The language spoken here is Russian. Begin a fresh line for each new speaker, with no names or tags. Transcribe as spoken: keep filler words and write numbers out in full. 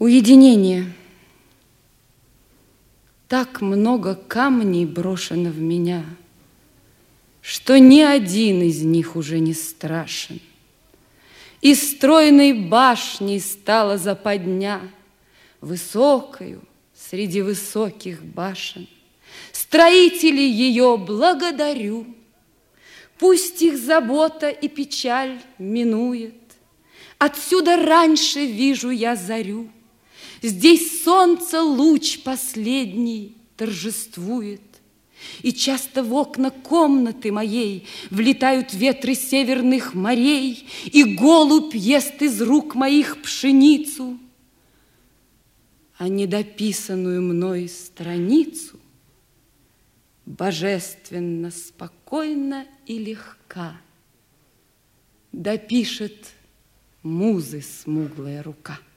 Уединение. Так много камней брошено в меня, что ни один из них уже не страшен. И стройной башней стала западня, высокою среди высоких башен. Строителей ее благодарю, пусть их забота и печаль минует. Отсюда раньше вижу я зарю, здесь солнце луч последний торжествует. И часто в окна комнаты моей влетают ветры северных морей, и голубь ест из рук моих пшеницу, а недописанную мной страницу божественно, спокойно и легка допишет музы смуглая рука.